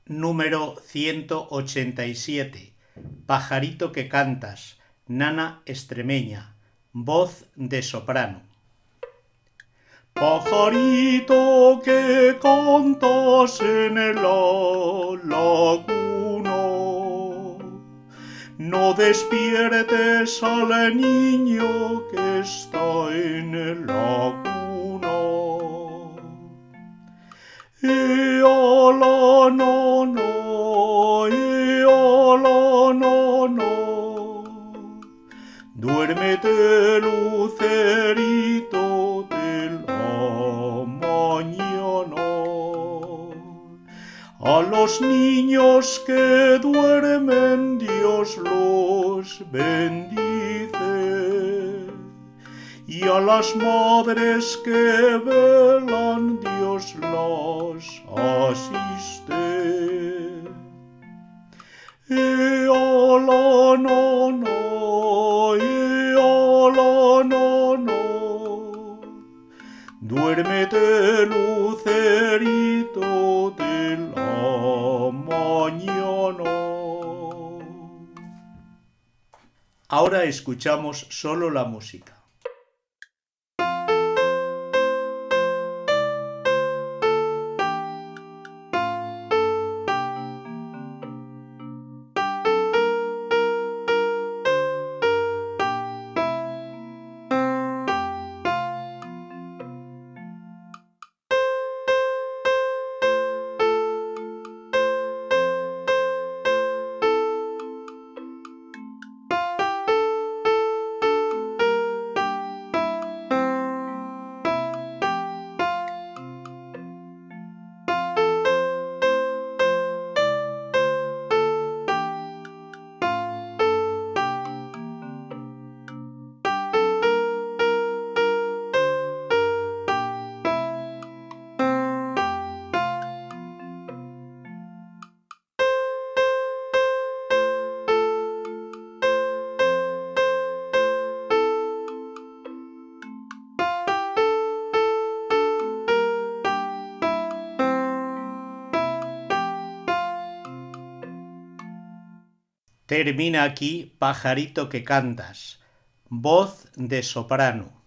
Número 187. Pajarito que cantas, nana extremeña, voz de soprano. Pajarito que cantas en la laguna, no despiertes al niño que está en la cuna. Y a la nana, y a la nana, duérmete lucerito de la mañana. A los niños que duermen Dios los bendice, y a las madres que velan Dios las asiste. Y a la nana, y a la nana, duérmete lucerito de la mañana. Ahora escuchamos solo la música. Termina aquí Pajarito que cantas, voz de soprano.